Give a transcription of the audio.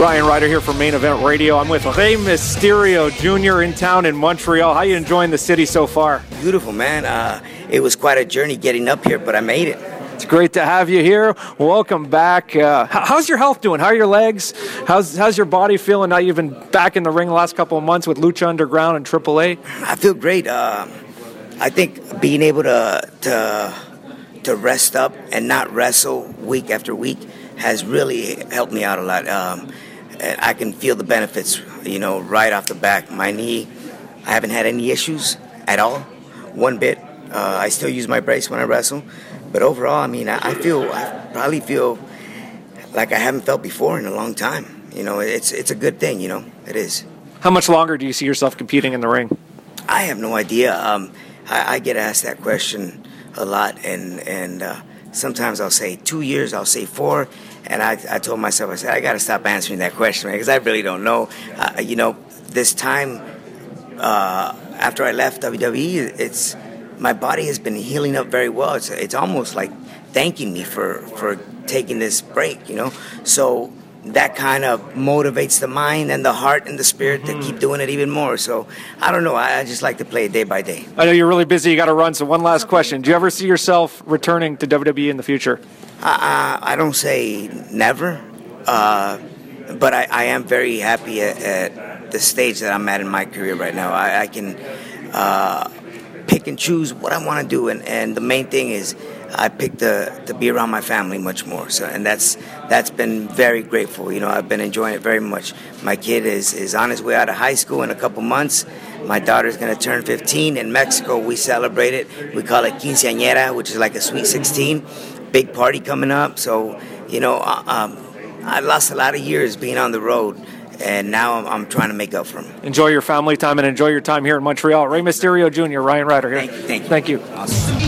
Ryan Ryder here from Main Event Radio. I'm with Rey Mysterio Jr. in town in Montreal. How you enjoying the city so far? Beautiful, man. It was quite a journey getting up here, but I made it. It's great to have you here. Welcome back. How's your health doing? How are your legs? How's your body feeling now you've been back in the ring the last couple of months with Lucha Underground and AAA? I feel great. I think being able to rest up and not wrestle week after week has really helped me out a lot. And I can feel the benefits, right off the back. My knee, I haven't had any issues at all, one bit. I still use my brace when I wrestle. But overall, I probably feel like I haven't felt before in a long time. It's a good thing, it is. How much longer do you see yourself competing in the ring? I have no idea. I get asked that question a lot, and sometimes I'll say 2 years, I'll say 4, and I told myself, I got to stop answering that question, man, because I really don't know. This time after I left WWE, my body has been healing up very well. It's almost like thanking me for taking this break, So that kind of motivates the mind and the heart and the spirit to keep doing it even more. So I don't know. I just like to play it day by day. I know you're really busy. You got to run. So one last question. Do you ever see yourself returning to WWE in the future? I don't say never, but I am very happy at the stage that I'm at in my career right now. I can pick and choose what I want to do, and the main thing is I picked to be around my family much more. So, and that's been very grateful. I've been enjoying it very much. My kid is on his way out of high school in a couple months. My daughter's going to turn 15. In Mexico, we celebrate it. We call it quinceañera, which is like a sweet 16. Big party coming up. So, I lost a lot of years being on the road, and now I'm trying to make up for them. Enjoy your family time and enjoy your time here in Montreal. Rey Mysterio Jr., Ryan Ryder here. Thank you. Thank you. Awesome.